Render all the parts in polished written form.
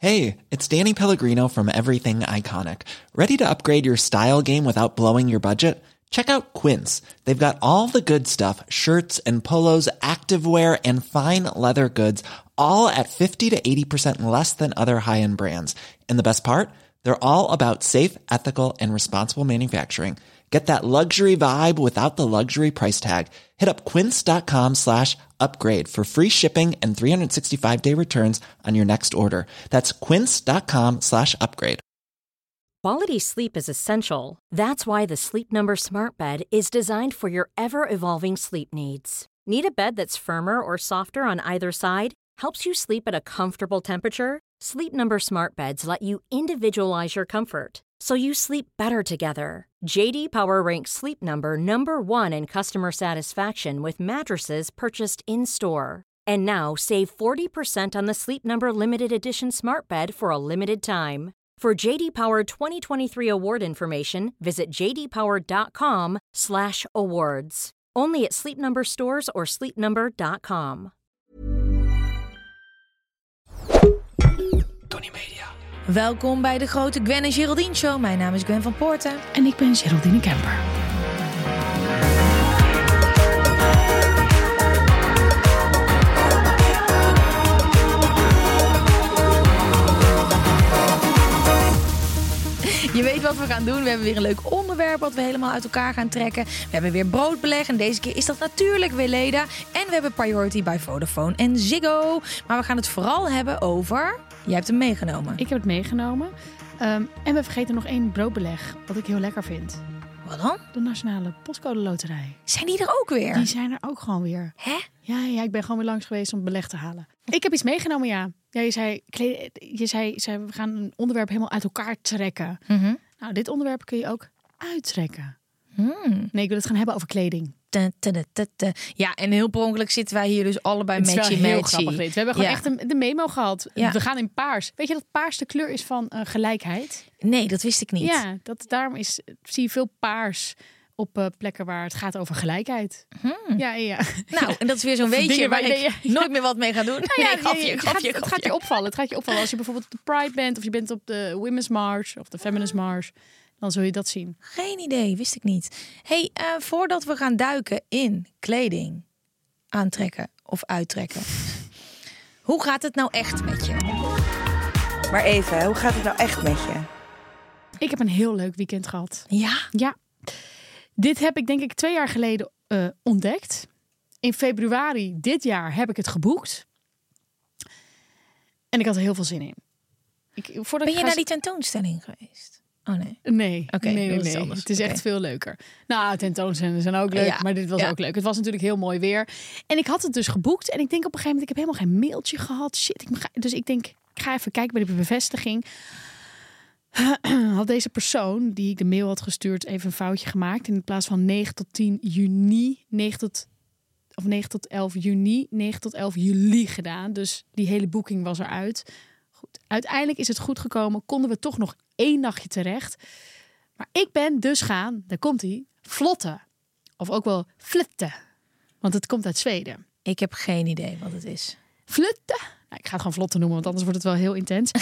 Hey, it's Danny Pellegrino from Everything Iconic. Ready to upgrade your style game without blowing your budget? Check out Quince. They've got all the good stuff, shirts and polos, activewear, and fine leather goods, all at 50 to 80% less than other high-end brands. And the best part? They're all about safe, ethical, and responsible manufacturing. Get that luxury vibe without the luxury price tag. Hit up quince.com/upgrade for free shipping and 365-day returns on your next order. That's quince.com/upgrade. Quality sleep is essential. That's why the Sleep Number Smart Bed is designed for your ever-evolving sleep needs. Need a bed that's firmer or softer on either side? Helps you sleep at a comfortable temperature? Sleep Number Smart Beds let you individualize your comfort, so you sleep better together. J.D. Power ranks Sleep Number number 1 in customer satisfaction with mattresses purchased in-store. And now, save 40% on the Sleep Number Limited Edition Smart Bed for a limited time. For J.D. Power 2023 award information, visit jdpower.com/awards. Only at Sleep Number stores or sleepnumber.com. Tony Media. Welkom bij de grote Gwen en Geraldine Show. Mijn naam is Gwen van Poorten. En ik ben Geraldine Kemper. Je weet wat we gaan doen. We hebben weer een leuk onderwerp wat we helemaal uit elkaar gaan trekken. We hebben weer broodbeleg en deze keer is dat natuurlijk weer Leda. En we hebben Priority bij Vodafone en Ziggo. Maar we gaan het vooral hebben over... Jij hebt hem meegenomen. Ik heb het meegenomen. En we vergeten nog 1 broodbeleg, wat ik heel lekker vind. Wat dan? De Nationale Postcode Loterij. Zijn die er ook weer? Die zijn er ook gewoon weer. Hè? Ja, ik ben gewoon weer langs geweest om het beleg te halen. Ik heb iets meegenomen, ja. Ja, je zei, we gaan een onderwerp helemaal uit elkaar trekken. Mm-hmm. Nou, dit onderwerp kun je ook uittrekken. Nee, ik wil het gaan hebben over kleding. Ja, en heel per ongeluk zitten wij hier dus allebei Het is wel heel matchy. grappig dit. We hebben gewoon echt de memo gehad. Ja. We gaan in paars. Weet je dat paars de kleur is van gelijkheid? Nee, dat wist ik niet. Ja, daarom zie je veel paars op plekken waar het gaat over gelijkheid. Ja. Nou, en dat is weer zo'n weetje waar ik nooit meer wat mee ga doen. Nou ja, grapje. Het gaat je opvallen. Het gaat je opvallen als je bijvoorbeeld op de Pride bent of je bent op de Women's March of de Feminist March. Dan zul je dat zien. Geen idee, wist ik niet. Hey, voordat we gaan duiken in kleding, aantrekken of uittrekken. Hoe gaat het nou echt met je? Maar even, hoe gaat het nou echt met je? Ik heb een heel leuk weekend gehad. Ja? Ja. Dit heb ik denk ik 2 jaar geleden ontdekt. In februari dit jaar heb ik het geboekt. En ik had er heel veel zin in. Ben je naar die tentoonstelling geweest? Oh nee. Nee. Oké, Nee. anders. Het is echt veel leuker. Nou, tentoonstellingen zijn ook leuk, maar dit was ook leuk. Het was natuurlijk heel mooi weer. En ik had het dus geboekt. En ik denk op een gegeven moment, ik heb helemaal geen mailtje gehad. Shit, dus ik denk, ik ga even kijken bij de bevestiging. Had deze persoon, die ik de mail had gestuurd, even een foutje gemaakt. In plaats van 9 tot 10 juni, 9 tot 11 juni, 9 tot 11 juli gedaan. Dus die hele boeking was eruit. Goed, uiteindelijk is het goed gekomen. Konden we toch nog 1 nachtje terecht. Maar ik ben dus gaan, daar komt hij, vlotten. Of ook wel flutten. Want het komt uit Zweden. Ik heb geen idee wat het is. Flutten? Nou, ik ga het gewoon vlotten noemen, want anders wordt het wel heel intens.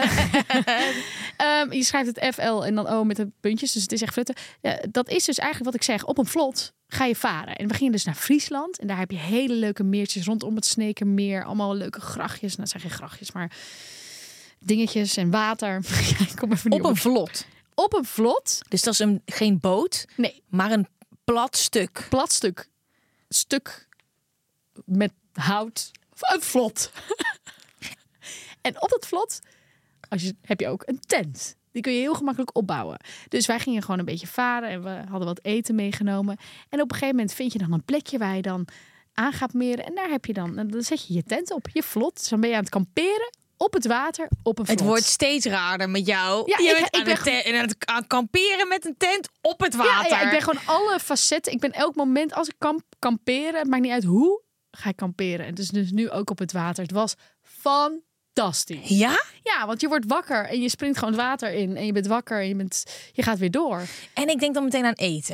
Je schrijft het FL en dan O met de puntjes. Dus het is echt flutten. Dat is dus eigenlijk wat ik zeg. Op een vlot ga je varen. En we gingen dus naar Friesland. En daar heb je hele leuke meertjes rondom het Sneekermeer. Allemaal leuke grachtjes. Nou, het zijn geen grachtjes, maar dingetjes en water. Kom even Op een vlot? Op een vlot. Dus dat is geen boot? Nee. Maar een plat stuk? Plat stuk. Stuk met hout. Een vlot. En op dat vlot heb je ook een tent. Die kun je heel gemakkelijk opbouwen. Dus wij gingen gewoon een beetje varen en we hadden wat eten meegenomen. En op een gegeven moment vind je dan een plekje waar je dan aan gaat meren. En daar heb je dan zet je je tent op, je vlot. Dus dan ben je aan het kamperen op het water, op een vlot. Het wordt steeds raarder met jou. Ja, je bent aan het kamperen met een tent op het water. Ja, ik ben gewoon alle facetten. Ik ben elk moment als ik kamperen, het maakt niet uit hoe, ga ik kamperen. En dus nu ook op het water. Het was fantastisch. Ja? Ja, want je wordt wakker en je springt gewoon het water in. En je bent wakker en je gaat weer door. En ik denk dan meteen aan eten.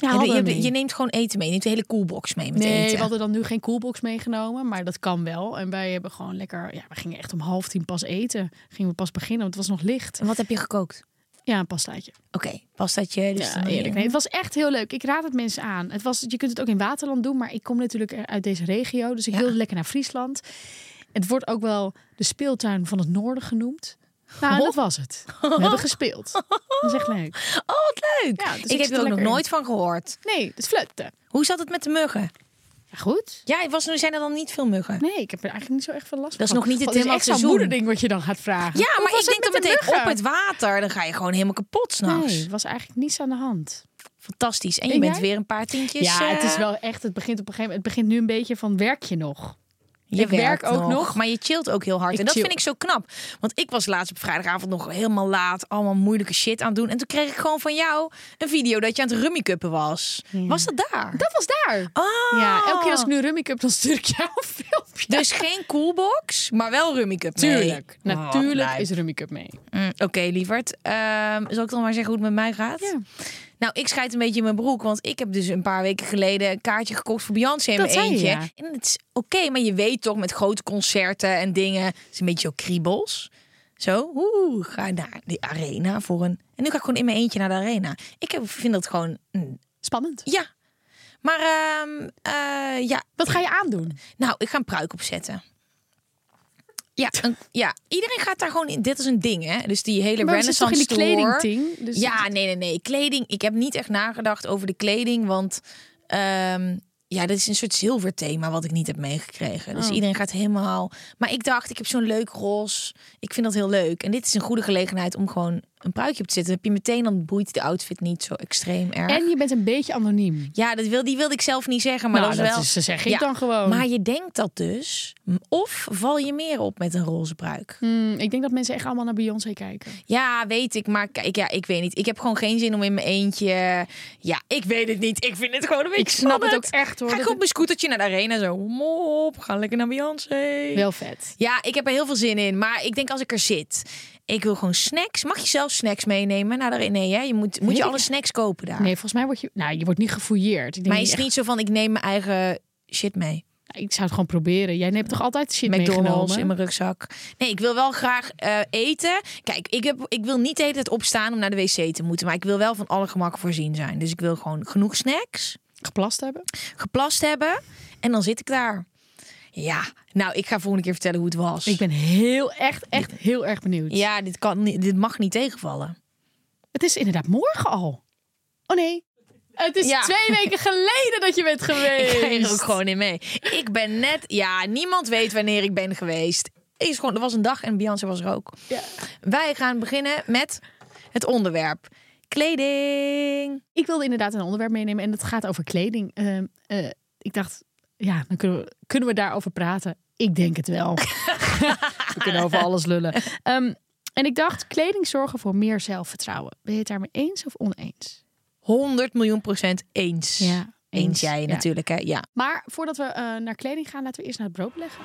Je neemt gewoon eten mee. Je neemt de hele koelbox mee met eten. Nee, we hadden dan nu geen koelbox meegenomen. Maar dat kan wel. En wij hebben gewoon lekker... Ja, we gingen echt om 9:30 pas eten. Gingen we pas beginnen, want het was nog licht. En wat heb je gekookt? Ja, een pastaatje. Oké, pastaatje. Dus ja, eerlijk. Nee, het was echt heel leuk. Ik raad het mensen aan. Je kunt het ook in Waterland doen. Maar ik kom natuurlijk uit deze regio. Dus ik wilde lekker naar Friesland. Het wordt ook wel de speeltuin van het noorden genoemd. Nou, dat was het. We hebben gespeeld. Dat is echt leuk. Oh, wat leuk. Ja, dus ik heb er ook nog nooit van gehoord. Nee, het is flutten. Hoe zat het met de muggen? Ja, goed. Ja, zijn er dan niet veel muggen? Nee, ik heb er eigenlijk niet zo echt veel last van. Dat is nog niet het thema echt zo'n moederding wat je dan gaat vragen. Ja, maar ik denk dat meteen op het water, dan ga je gewoon helemaal kapot s'nachts. Nee, er was eigenlijk niets aan de hand. Fantastisch. En je bent weer een paar tientjes. Ja, het is wel echt, het begint op een gegeven moment, het begint nu een beetje van, werk je nog? Je werkt ook nog, maar je chillt ook heel hard. En dat vind ik zo knap. Want ik was laatst op vrijdagavond nog helemaal laat allemaal moeilijke shit aan het doen. En toen kreeg ik gewoon van jou een video dat je aan het rummikuppen was. Ja. Was dat daar? Dat was daar. Oh. Ja, elke keer als ik nu rummikup, dan stuur ik jou een filmpje. Dus geen coolbox, maar wel rummikup mee. Tuurlijk. Natuurlijk is rummikup mee. Oké, lieverd. Zal ik dan maar zeggen hoe het met mij gaat? Ja. Nou, ik schijt een beetje in mijn broek. Want ik heb dus een paar weken geleden een kaartje gekocht voor Beyoncé in mijn eentje. Ja. En het is oké, maar je weet toch met grote concerten en dingen. Het is een beetje ook kriebels. Zo, ga naar die arena voor een... En nu ga ik gewoon in mijn eentje naar de arena. Vind dat gewoon... Spannend. Ja. Maar ja. Wat ga je aandoen? Nou, ik ga een pruik opzetten. Ja, iedereen gaat daar gewoon in. Dit is een ding, hè? Dus die hele Renaissance store. Kledingding. Dus ja, nee. Kleding. Ik heb niet echt nagedacht over de kleding, want dat is een soort zilverthema wat ik niet heb meegekregen. Dus iedereen gaat helemaal. Maar ik dacht, ik heb zo'n leuk roze. Ik vind dat heel leuk. En dit is een goede gelegenheid om gewoon een pruikje op te zetten. Dan heb je meteen, dan boeit de outfit niet zo extreem erg. En je bent een beetje anoniem. Ja, die wilde ik zelf niet zeggen, maar nou, dat is wel. Dat zeg ik dan gewoon. Maar je denkt dat dus. Of val je meer op met een roze pruik? Ik denk dat mensen echt allemaal naar Beyoncé kijken. Ja, weet ik. Maar kijk, ik weet niet. Ik heb gewoon geen zin om in mijn eentje. Ja, ik weet het niet. Ik vind het gewoon een beetje. Ik snap het ook echt, hoor. Ga ik op mijn scootertje naar de arena zo. Mop, ga lekker naar Beyoncé. Wel vet. Ja, ik heb er heel veel zin in. Maar ik denk als ik er zit. Ik wil gewoon snacks. Mag je zelf snacks meenemen naar de arena? Nee, hè? Moet je alle snacks kopen daar? Nee, volgens mij je wordt niet gefouilleerd. Ik denk maar is het niet zo van, ik neem mijn eigen shit mee? Ik zou het gewoon proberen. Jij neemt toch altijd shit McDonald's in mijn rugzak? Nee, ik wil wel graag eten. Kijk, ik wil niet de hele tijd opstaan om naar de wc te moeten. Maar ik wil wel van alle gemakken voorzien zijn. Dus ik wil gewoon genoeg snacks. Geplast hebben. En dan zit ik daar. Ja, nou, ik ga volgende keer vertellen hoe het was. Ik ben echt heel erg benieuwd. Ja, dit mag niet tegenvallen. Het is inderdaad morgen al. Oh nee. Het is 2 weken geleden dat je bent geweest. Ik ga er ook gewoon in mee. Ik ben net... Ja, niemand weet wanneer ik ben geweest. Er was een dag en Beyoncé was er ook. Ja. Wij gaan beginnen met het onderwerp. Kleding. Ik wilde inderdaad een onderwerp meenemen en het gaat over kleding. Ik dacht, ja, dan kunnen we daarover praten. Ik denk het wel. We kunnen over alles lullen. En ik dacht, kleding zorgen voor meer zelfvertrouwen. Ben je het daarmee eens of oneens? 100.000.000% eens. Ja, eens jij natuurlijk, hè? Ja. Maar voordat we naar kleding gaan, laten we eerst naar het brood leggen.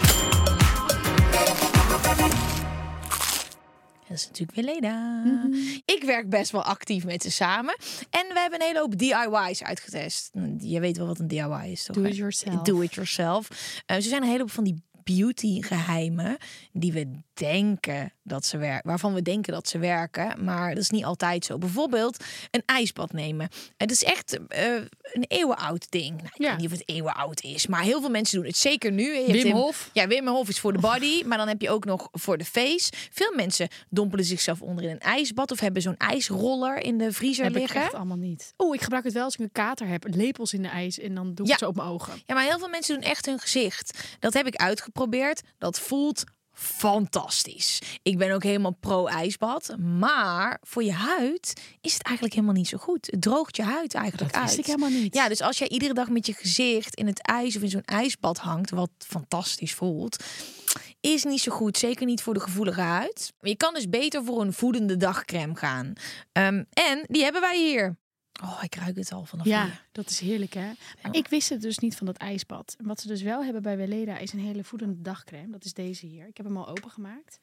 Dat is natuurlijk Weleda. Ik werk best wel actief met ze samen. En we hebben een hele hoop DIY's uitgetest. Je weet wel wat een DIY is, toch? Do it yourself. Do it yourself. Ze zijn een hele hoop van die beauty geheimen die we denken dat ze werken, waarvan we denken dat ze werken, maar dat is niet altijd zo. Bijvoorbeeld een ijsbad nemen. Het is echt een eeuwenoud ding. Nou, ik weet niet of het eeuwenoud is, maar heel veel mensen doen het. Zeker nu. Wim Hof. Ja, Wim Hof is voor de body, maar dan heb je ook nog voor de face. Veel mensen dompelen zichzelf onder in een ijsbad of hebben zo'n ijsroller in de vriezer liggen. Ik echt allemaal niet. Ik gebruik het wel als ik een kater heb. Lepels in de ijs en dan doe ik het zo op mijn ogen. Ja, maar heel veel mensen doen echt hun gezicht. Dat heb ik uitgeprobeerd. Dat voelt fantastisch. Ik ben ook helemaal pro-ijsbad. Maar voor je huid is het eigenlijk helemaal niet zo goed. Het droogt je huid eigenlijk uit. Dat wist ik helemaal niet. Ja, dus als jij iedere dag met je gezicht in het ijs of in zo'n ijsbad hangt, wat fantastisch voelt, is niet zo goed. Zeker niet voor de gevoelige huid. Maar je kan dus beter voor een voedende dagcrème gaan. En die hebben wij hier. Oh, ik ruik het al vanaf hier. Dat is heerlijk, hè? Maar ik wist het dus niet van dat ijsbad. En wat ze dus wel hebben bij Weleda is een hele voedende dagcrème. Dat is deze hier. Ik heb hem al opengemaakt.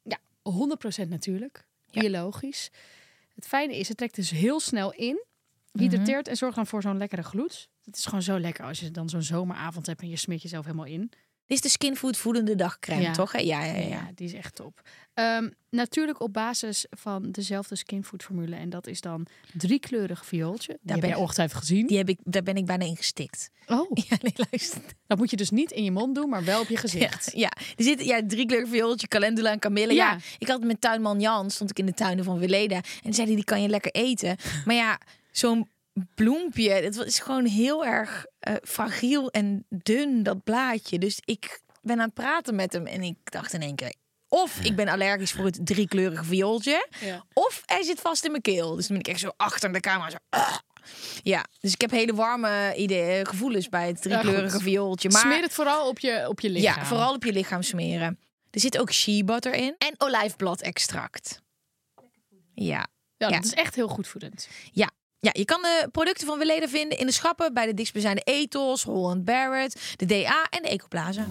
100% natuurlijk. Biologisch. Het fijne is, het trekt dus heel snel in. Hydrateert en zorgt dan voor zo'n lekkere gloed. Het is gewoon zo lekker als je dan zo'n zomeravond hebt en je smeert jezelf helemaal in. Dit is de Skinfood voedende dagcrème, toch? Hè? Ja, die is echt top. Natuurlijk op basis van dezelfde Skinfood formule. En dat is dan 3-kleurig viooltje. Die heb je ongetwijfeld gezien. Daar ben ik bijna in gestikt. Oh. Ja, nee, luister. Dat moet je dus niet in je mond doen, maar wel op je gezicht. Ja, er zit 3-kleurig viooltje, calendula en kamille. Ja, ik had met tuinman Jan, stond ik in de tuinen van Weleda. En zei die kan je lekker eten. Maar ja, zo'n bloempje, het is gewoon heel erg fragiel en dun, dat blaadje. Dus ik ben aan het praten met hem en ik dacht in één keer, of ik ben allergisch voor het 3-kleurige viooltje, of hij zit vast in mijn keel. Dus dan ben ik echt zo achter de camera zo. Ja, dus ik heb hele warme gevoelens bij het 3-kleurige viooltje. Maar smeer het vooral op je lichaam. Ja, vooral op je lichaam smeren. Er zit ook shea butter in en olijfbladextract. Ja, dat is echt heel goed voedend. Ja, je kan de producten van Weleda vinden in de schappen bij de dichtstbijzijnde Ethos, Holland Barrett, de DA en de Ecoplaza.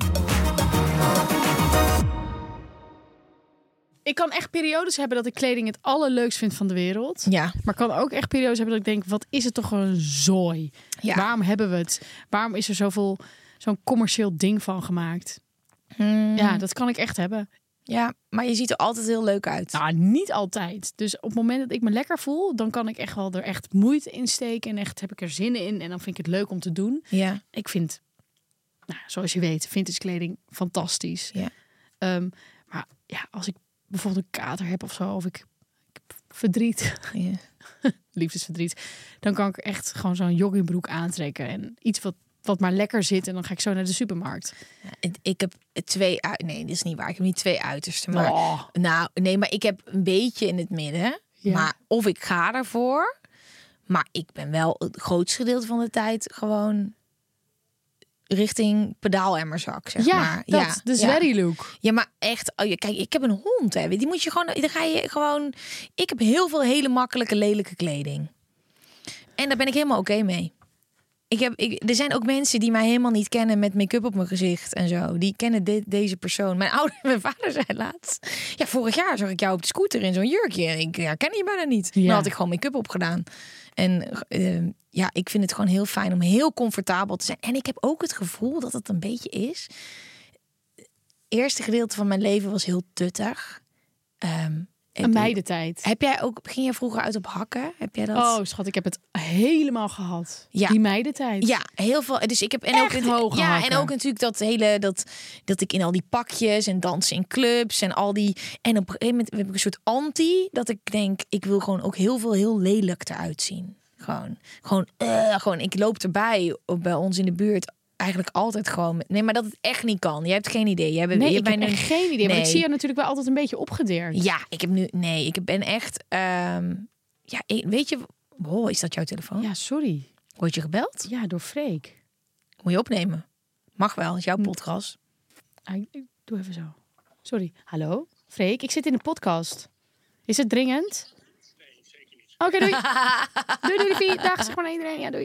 Ik kan echt periodes hebben dat ik kleding het allerleukst vind van de wereld. Ja. Maar kan ook echt periodes hebben dat ik denk, wat is het toch een zooi? Ja. Waarom hebben we het? Waarom is er zo'n commercieel ding van gemaakt? Ja, dat kan ik echt hebben. Ja, maar je ziet er altijd heel leuk uit. Nou, niet altijd. Dus op het moment dat ik me lekker voel, dan kan ik echt wel er echt moeite in steken. En echt heb ik er zin in. En dan vind ik het leuk om te doen. Ja. Ik vind, zoals je weet, vintage kleding fantastisch. Ja. Maar ja, als ik bijvoorbeeld een kater heb of zo, of ik heb verdriet, liefdesverdriet, dan kan ik echt gewoon zo'n joggingbroek aantrekken. En iets wat maar lekker zit. En dan ga ik zo naar de supermarkt. Ik heb 2... Nee, dat is niet waar. Ik heb niet 2 uitersten. Maar, maar ik heb een beetje in het midden. Ja. Maar of ik ga ervoor. Maar ik ben wel het grootste gedeelte van de tijd gewoon richting pedaalemmerzak, zeg maar. De zwerry look. Ja, maar echt... kijk, ik heb een hond, hè. Die moet je gewoon... Dan ga je gewoon... Ik heb heel veel hele makkelijke, lelijke kleding. En daar ben ik helemaal oké mee. Er zijn ook mensen die mij helemaal niet kennen met make-up op mijn gezicht en zo. Die kennen deze persoon. Mijn vader zei laatst. Ja, vorig jaar zag ik jou op de scooter in zo'n jurkje. En ik herken je bijna niet. Dan had ik gewoon make-up opgedaan. En ik vind het gewoon heel fijn om heel comfortabel te zijn. En ik heb ook het gevoel dat het een beetje is. Het eerste gedeelte van mijn leven was heel tuttig. Een meidentijd. Ging jij vroeger uit op hakken? Heb jij dat? Oh, schat, ik heb het helemaal gehad. Ja. Die meidentijd. Ja, heel veel. Dus ik heb hoge hakken. En ook natuurlijk dat ik in al die pakjes en dansen in clubs en al die. En op een gegeven moment heb ik een soort anti dat ik denk, ik wil gewoon ook heel lelijk eruit zien. Gewoon. Ik loop erbij bij ons in de buurt. Eigenlijk altijd gewoon. Nee, maar dat het echt niet kan. Je hebt geen idee. Ik heb geen idee. Maar ik zie je natuurlijk wel altijd een beetje opgedeerd. Ja, ik ben echt. Weet je. Oh, is dat jouw telefoon? Ja, sorry. Word je gebeld? Ja, door Freek. Moet je opnemen. Mag wel, is jouw podcast. Ik doe even zo. Sorry. Hallo, Freek. Ik zit in de podcast. Is het dringend? Nee, zeker niet. Oké, doei. doei. Dag, zeg maar naar iedereen. Ja, doei.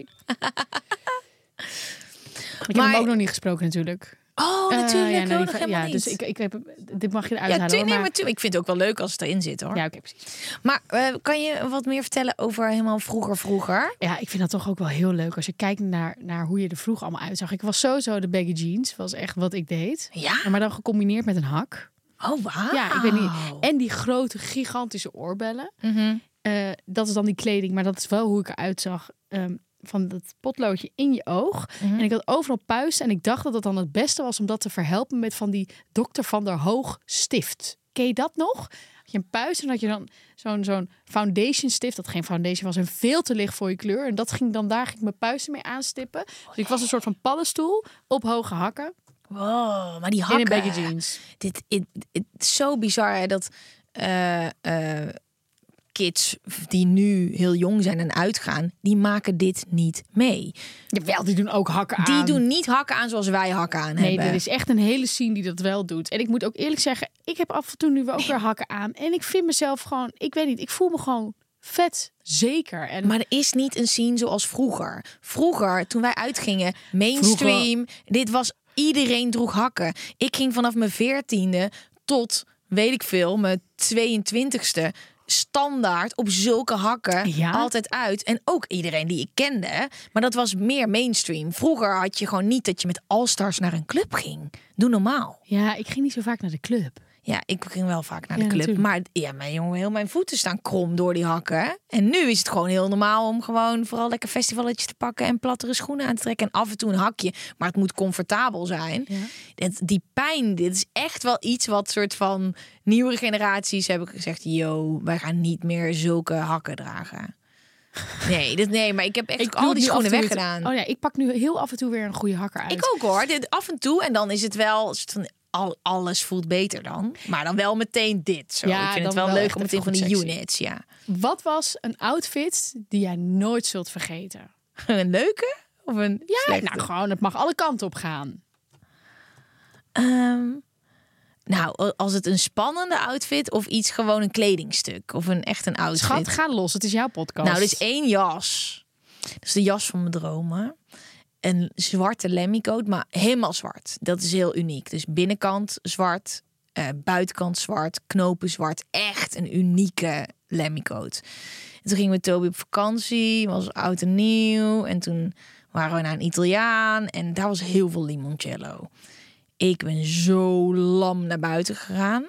Ik heb hem ook nog niet gesproken natuurlijk. Oh, natuurlijk. Dus ik heb, dit mag je eruit halen. Maar ik vind het ook wel leuk als het erin zit, hoor. Ja, oké, precies. Maar kan je wat meer vertellen over helemaal vroeger? Ja, ik vind dat toch ook wel heel leuk. Als je kijkt naar hoe je er vroeger allemaal uitzag. Ik was sowieso de baggy jeans. Was echt wat ik deed. Ja? Maar dan gecombineerd met een hak. Oh, wauw. Ja, ik weet niet. En die grote, gigantische oorbellen. Mm-hmm. Dat is dan die kleding. Maar dat is wel hoe ik eruit zag. Van dat potloodje in je oog. En ik had overal puisten. En ik dacht dat het dan het beste was om dat te verhelpen met van die Dr. Van der Hoog stift. Ken je dat nog? Had je een puist en had je dan zo'n foundation stift. Dat geen foundation was en veel te licht voor je kleur. En dat ging dan daar ging ik mijn puisten mee aanstippen. Dus ik was een soort van paddenstoel op hoge hakken. Wow, maar die hakken. In een baggy jeans. Het is zo bizar hè, dat kids die nu heel jong zijn en uitgaan, die maken dit niet mee. Jawel, die doen ook hakken aan. Die doen niet hakken aan zoals wij hakken aan hebben. Nee, er is echt een hele scene die dat wel doet. En ik moet ook eerlijk zeggen, ik heb af en toe nu ook weer hakken aan. En ik vind mezelf gewoon, ik weet niet, ik voel me gewoon vet zeker. Maar er is niet een scene zoals vroeger. Vroeger, toen wij uitgingen, mainstream, dit was, iedereen droeg hakken. Ik ging vanaf mijn 14e tot, weet ik veel, mijn 22e standaard op zulke hakken altijd uit. En ook iedereen die ik kende. Maar dat was meer mainstream. Vroeger had je gewoon niet dat je met All-Stars naar een club ging. Doe normaal. Ja, ik ging niet zo vaak naar de club. Ja, ik ging wel vaak naar de club. Natuurlijk. Maar ja, mijn jongen, heel mijn voeten staan krom door die hakken. En nu is het gewoon heel normaal om gewoon vooral lekker festivalletjes te pakken en plattere schoenen aan te trekken. En af en toe een hakje. Maar het moet comfortabel zijn. Ja. Die pijn, dit is echt wel iets wat soort van nieuwere generaties hebben gezegd. Yo, wij gaan niet meer zulke hakken dragen. Nee, maar ik heb echt al die schoenen weggedaan. Oh ja, ik pak nu heel af en toe weer een goede hakker uit. Ik ook hoor. Af en toe. En dan is het wel van, alles voelt beter dan. Maar dan wel meteen dit. Zo. Ja, ik vind het wel leuk om meteen van die sexy. units. Ja. Wat was een outfit die jij nooit zult vergeten? Een leuke? Of een slechte? Nou gewoon, het mag alle kanten op gaan. Nou, als het een spannende outfit of iets gewoon een kledingstuk. Of echt een outfit. Schat, ga los. Het is jouw podcast. Nou, er is 1 jas. Dat is de jas van mijn dromen. Een zwarte Lemmycoat, maar helemaal zwart. Dat is heel uniek. Dus binnenkant zwart, buitenkant zwart, knopen zwart. Echt een unieke Lemmycoat. En toen gingen we met Toby op vakantie. Was oud en nieuw. En toen waren we naar een Italiaan. En daar was heel veel limoncello. Ik ben zo lam naar buiten gegaan.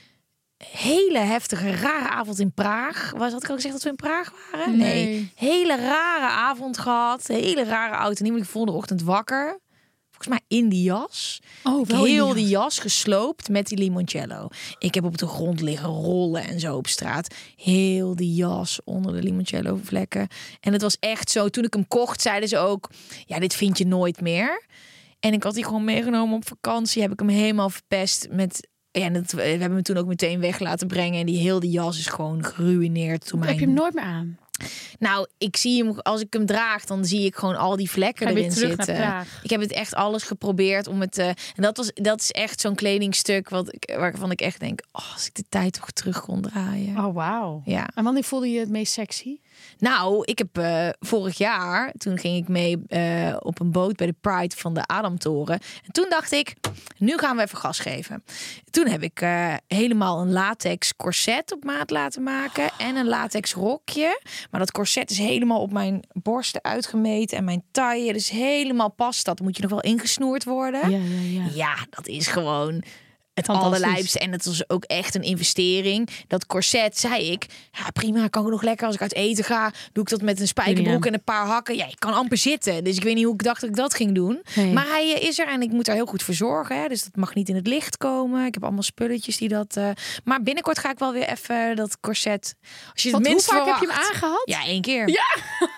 Hele heftige, rare avond in Praag. Had ik al gezegd dat we in Praag waren? Nee. Hele rare avond gehad. Hele rare oud en nieuw. Ik de volgende ochtend wakker. Volgens mij in die jas. Oh, wel heel die jas gesloopt met die limoncello. Ik heb op de grond liggen rollen en zo op straat. Heel die jas onder de limoncello vlekken. En het was echt zo. Toen ik hem kocht, zeiden ze ook... Ja, dit vind je nooit meer. En ik had die gewoon meegenomen op vakantie. Heb ik hem helemaal verpest met... Ja, we hebben hem toen ook meteen weg laten brengen. En die jas is gewoon geruïneerd. Heb je hem nooit meer aan? Nou, ik zie hem, als ik hem draag, dan zie ik gewoon al die vlekken erin zitten. Ik heb het echt alles geprobeerd om het... en dat is echt zo'n kledingstuk waarvan ik echt denk... Oh, als ik de tijd toch terug kon draaien. Oh, wauw. Ja. En wanneer voelde je het meest sexy? Nou, ik heb vorig jaar, toen ging ik mee op een boot bij de Pride van de Adamtoren. En toen dacht ik, nu gaan we even gas geven. Toen heb ik helemaal een latex corset op maat laten maken en een latex rokje. Maar dat corset is helemaal op mijn borsten uitgemeten en mijn taille. Dus helemaal past dat. Dan moet je nog wel ingesnoerd worden. Ja, dat is gewoon... Het allerlijpste. En het was ook echt een investering. Dat corset, zei ik, ja prima, kan ik nog lekker als ik uit eten ga. Doe ik dat met een spijkerbroek en een paar hakken. Ja, ik kan amper zitten. Dus ik weet niet hoe ik dacht dat ik dat ging doen. Nee. Maar hij is er en ik moet daar heel goed voor zorgen. Hè. Dus dat mag niet in het licht komen. Ik heb allemaal spulletjes die dat... Maar binnenkort ga ik wel weer even dat corset... Als je het minst hoe vaak verwacht, heb je hem aangehad? Ja, 1 keer. Ja.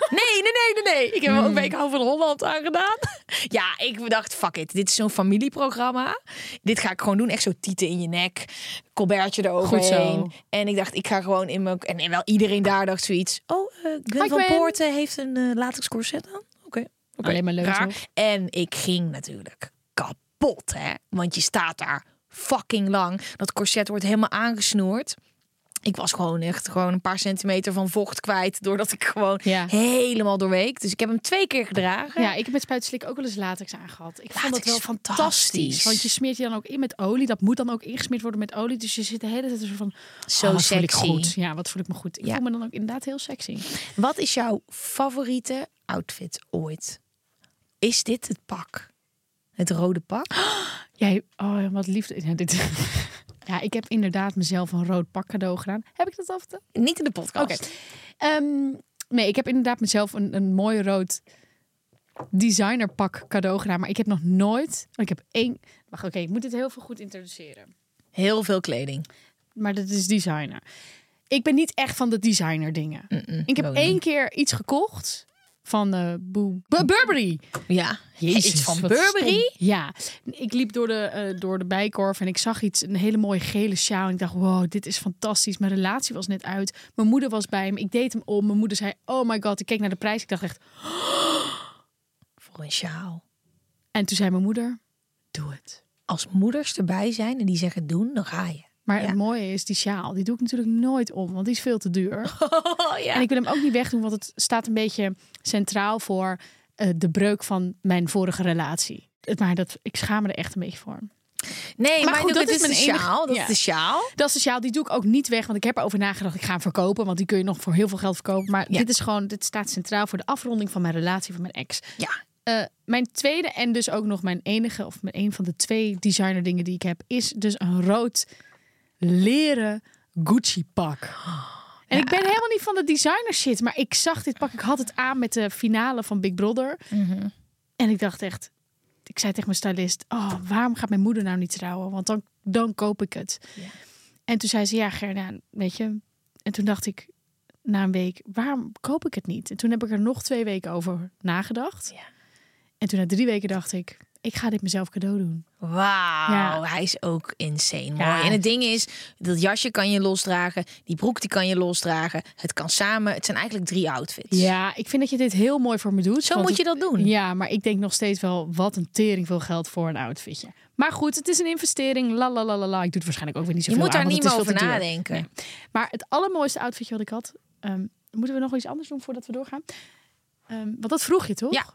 Nee. Ik heb hem ook bij Ik hou van Holland aangedaan. Ja, ik dacht, fuck it. Dit is zo'n familieprogramma. Dit ga ik gewoon doen. Echt zo tieten in je nek. Colbertje eroverheen. En ik dacht, ik ga gewoon in mijn... En wel iedereen daar dacht zoiets. Oh, Gwen van Poorten heeft een latex corset aan. Oké. Alleen maar leuk. Raar. En ik ging natuurlijk kapot, hè. Want je staat daar fucking lang. Dat corset wordt helemaal aangesnoerd. Ik was gewoon een paar centimeter van vocht kwijt. Doordat ik gewoon helemaal doorweek. Dus ik heb hem 2 keer gedragen. Ja, ik heb met spuitslik ook wel eens latex aangehad. Ik vond dat wel fantastisch. Want je smeert je dan ook in met olie. Dat moet dan ook ingesmeerd worden met olie. Dus je zit de hele tijd zo van... Zo sexy. Voel ik goed. Ja, wat voel ik me goed. Ik voel me dan ook inderdaad heel sexy. Wat is jouw favoriete outfit ooit? Is dit het pak? Het rode pak? Wat liefde. Ja, dit... Ja, ik heb inderdaad mezelf een rood pak cadeau gedaan. Heb ik dat al verteld? Niet in de podcast. Okay. Nee, ik heb inderdaad mezelf een mooi rood designerpak cadeau gedaan. Maar ik heb nog nooit... Ik heb 1... Wacht, oké, ik moet dit heel veel goed introduceren. Heel veel kleding. Maar dat is designer. Ik ben niet echt van de designer dingen. Ik heb 1 keer iets gekocht... Van Burberry. Ja, Jezus, iets van Burberry? Ja, ik liep door de Bijenkorf en ik zag een hele mooie gele sjaal. En ik dacht, wow, dit is fantastisch. Mijn relatie was net uit. Mijn moeder was bij me. Ik deed hem om. Mijn moeder zei, oh my god. Ik keek naar de prijs. Ik dacht echt... Voor een sjaal. En toen zei mijn moeder, doe het. Als moeders erbij zijn en die zeggen doen, dan ga je. Maar het mooie is, die sjaal, die doe ik natuurlijk nooit om. Want die is veel te duur. En ik wil hem ook niet wegdoen, want het staat een beetje centraal voor de breuk van mijn vorige relatie. Maar ik schaam me er echt een beetje voor. Nee, maar goed, dat is de sjaal. Dat is de sjaal. Dat is de sjaal. Die doe ik ook niet weg. Want ik heb erover nagedacht. Ik ga hem verkopen. Want die kun je nog voor heel veel geld verkopen. Maar dit staat centraal voor de afronding van mijn relatie van mijn ex. Ja. Mijn tweede en dus ook nog mijn enige... of een van de 2 designer dingen die ik heb... is dus een rood leren Gucci pak. En ik ben helemaal niet van de designer shit. Maar ik zag dit pak. Ik had het aan met de finale van Big Brother. Mm-hmm. En ik dacht echt... Ik zei tegen mijn stylist... waarom gaat mijn moeder nou niet trouwen? Want dan koop ik het. Ja. En toen zei ze... Ja, Gerda, weet je... En toen dacht ik... Na een week... Waarom koop ik het niet? En toen heb ik er nog 2 weken over nagedacht. Ja. En toen na 3 weken dacht ik... Ik ga dit mezelf cadeau doen. Wauw, hij is ook insane mooi. En het ding is, dat jasje kan je losdragen. Die broek die kan je losdragen. Het kan samen. Het zijn eigenlijk 3 outfits. Ja, ik vind dat je dit heel mooi voor me doet. Zo moet je dat doen. Ja, maar ik denk nog steeds wel... Wat een tering veel geld voor een outfitje. Maar goed, het is een investering. La. Ik doe het waarschijnlijk ook weer niet zoveel aan. Je moet daar niet meer over nadenken. nadenken. Nee. Maar het allermooiste outfitje wat ik had... moeten we nog iets anders doen voordat we doorgaan? Want dat vroeg je toch? Ja.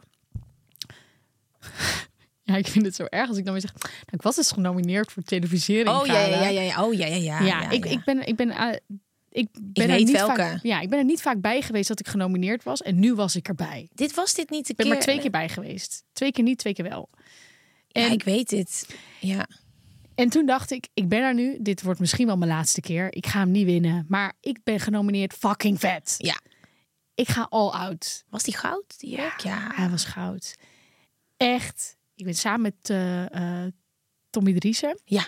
Ja, ik vind het zo erg als ik dan weer zeg... Nou, ik was dus genomineerd voor televisiering. Oh ja. Ik ben ik er weet niet welke. Vaak, ik ben er niet vaak bij geweest dat ik genomineerd was. En nu was ik erbij. Was dit niet de Ik ben keer... maar 2 keer bij geweest. 2 keer niet, 2 keer wel. En ik weet het. Ja. En toen dacht ik ben er nu. Dit wordt misschien wel mijn laatste keer. Ik ga hem niet winnen. Maar ik ben genomineerd. Fucking vet. Ja. Ik ga all out. Was die goud? Die jurk? Ja. Hij was goud. Echt. Ik ben samen met Tommy Driessen. Ja.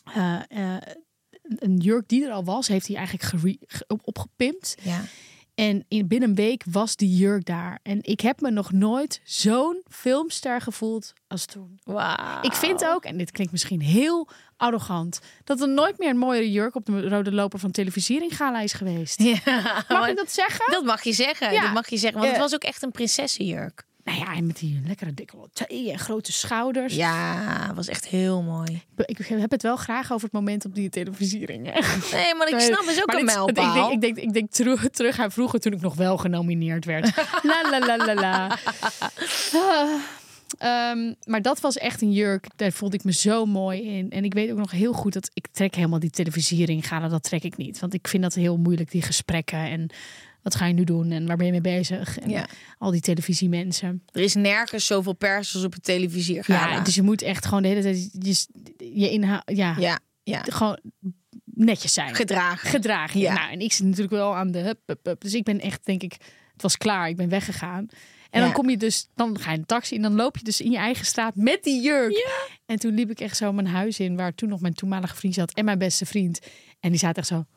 Een jurk die er al was, heeft hij eigenlijk opgepimpt. Ja. En binnen een week was die jurk daar. En ik heb me nog nooit zo'n filmster gevoeld als toen. Wauw. Ik vind ook, en dit klinkt misschien heel arrogant... dat er nooit meer een mooiere jurk op de rode loper van televisiering gala is geweest. Ja, mag ik dat zeggen? Dat mag je zeggen. Ja. Dat mag je zeggen. Want het was ook echt een prinsessenjurk. Nou ja, en met die lekkere décolleté en grote schouders. Ja, was echt heel mooi. Ik heb het wel graag over het moment op die televisiering. Nee, maar ik snap, het is ook een mijlpaal. Ik denk terug aan vroeger toen ik nog wel genomineerd werd. La. Maar dat was echt een jurk. Daar voelde ik me zo mooi in. En ik weet ook nog heel goed dat ik trek helemaal die televisiering gaan. Dat trek ik niet. Want ik vind dat heel moeilijk, die gesprekken. En wat ga je nu doen? En waar ben je mee bezig? En al die televisiemensen. Er is nergens zoveel pers als op het televisie. Ja, dus je moet echt gewoon de hele tijd je inhoud. Ja. Gewoon netjes zijn. Gedragen. Ja. Nou, en ik zit natuurlijk wel aan de hup. Dus ik ben echt, denk ik, het was klaar. Ik ben weggegaan. En dan kom je dus, dan ga je in de taxi en dan loop je dus in je eigen straat met die jurk. Ja. En toen liep ik echt zo mijn huis in, waar toen nog mijn toenmalige vriend zat en mijn beste vriend. En die zaten echt zo.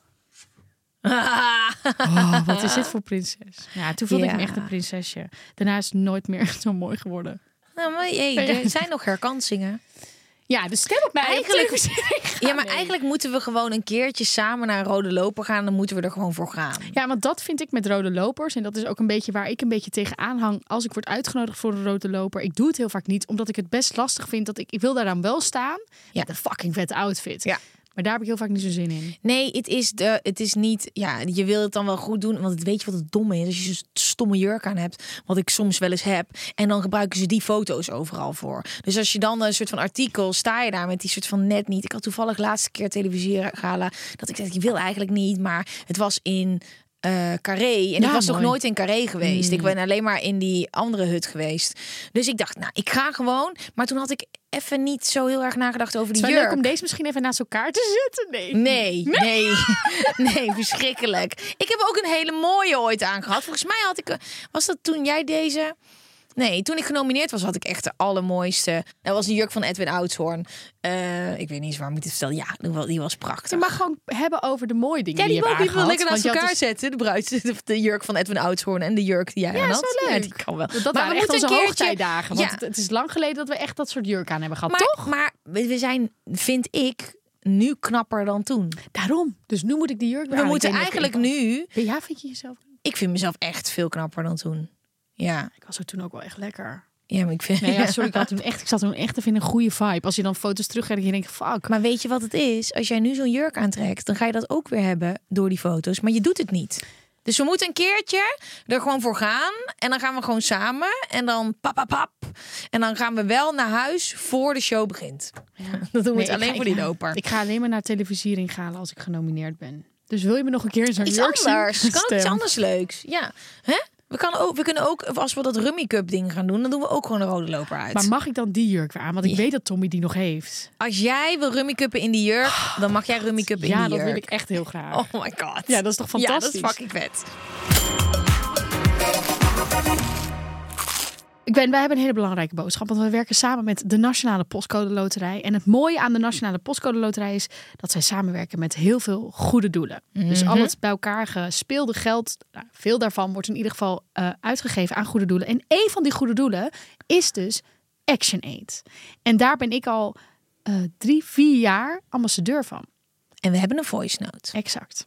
Wat is dit voor prinses? Ja, toen voelde ik me echt een prinsesje. Daarna is het nooit meer zo mooi geworden. Nou, maar er zijn nog herkansingen. Ja, dus stem op mij. Eigenlijk moeten we gewoon een keertje samen naar een rode loper gaan. Dan moeten we er gewoon voor gaan. Ja, want dat vind ik met rode lopers. En dat is ook een beetje waar ik een beetje tegenaan hang. Als ik word uitgenodigd voor een rode loper. Ik doe het heel vaak niet, omdat ik het best lastig vind. Dat ik wil daar dan wel staan. Ja, de fucking vette outfit. Ja. Maar daar heb ik heel vaak niet zo zin in. Nee, het is niet... Ja, je wil het dan wel goed doen. Want weet je wat het domme is? Als je zo'n stomme jurk aan hebt. Wat ik soms wel eens heb. En dan gebruiken ze die foto's overal voor. Dus als je dan een soort van artikel... Sta je daar met die soort van net niet. Ik had toevallig laatste keer televisiegala. Dat ik dacht, ik wil eigenlijk niet. Maar het was in... Carré. En ik was nog nooit in Carré geweest. Ik ben alleen maar in die andere hut geweest. Dus ik dacht, nou, ik ga gewoon. Maar toen had ik even niet zo heel erg nagedacht over die jurk. Het is wel leuk om deze misschien even naast elkaar te zetten. Nee, verschrikkelijk. Ik heb ook een hele mooie ooit aangehad. Volgens mij was dat toen jij deze... Nee, toen ik genomineerd was, had ik echt de allermooiste. Dat was een jurk van Edwin Oudshoorn. Ik weet niet eens waar ik het vertellen. Ja, die was prachtig. Je mag gewoon hebben over de mooie dingen die je hebt aangehad. Ja, die wil lekker naast elkaar zetten. De jurk van Edwin Oudshoorn en de jurk die jij aan had. Zo leuk. Ja, die kan wel. Maar we moeten onze hoogtijdagen. Want het is lang geleden dat we echt dat soort jurk aan hebben gehad, toch? Maar we zijn, vind ik, nu knapper dan toen. Daarom. Dus nu moet ik die jurk weer aan. We moeten eigenlijk nu... Ja, vind je jezelf? Ik vind mezelf echt veel knapper dan toen. Ja. Ik was er toen ook wel echt lekker. Ja, maar ik vind... Nee, sorry, ik zat toen echt te vinden een goede vibe. Als je dan foto's teruggaat en je denkt, fuck. Maar weet je wat het is? Als jij nu zo'n jurk aantrekt, dan ga je dat ook weer hebben door die foto's. Maar je doet het niet. Dus we moeten een keertje er gewoon voor gaan. En dan gaan we gewoon samen. En dan pap. En dan gaan we wel naar huis voor de show begint. Ja. Dat doen we alleen voor die loper. Ik ga alleen maar naar televisiering gaan als ik genomineerd ben. Dus wil je me nog een keer in zo'n iets jurk anders? zien? Kan ook iets anders leuks. Ja. Hè? We kunnen ook, als we dat Rummy Cup ding gaan doen, dan doen we ook gewoon een rode loper uit. Maar mag ik dan die jurk weer aan? Want ik weet dat Tommy die nog heeft. Als jij wil Rummy Cuppen in die jurk, dan mag jij Rummy Cuppen in die jurk. Ja, dat wil ik echt heel graag. Oh my god. Ja, dat is toch fantastisch? Ja, dat is fucking vet. Wij hebben een hele belangrijke boodschap. Want we werken samen met de Nationale Postcode Loterij. En het mooie aan de Nationale Postcode Loterij is dat zij samenwerken met heel veel goede doelen. Dus al het bij elkaar gespeelde geld, veel daarvan wordt in ieder geval uitgegeven aan goede doelen. En één van die goede doelen is dus ActionAid. En daar ben ik al 3-4 jaar ambassadeur van. En we hebben een voice note. Exact.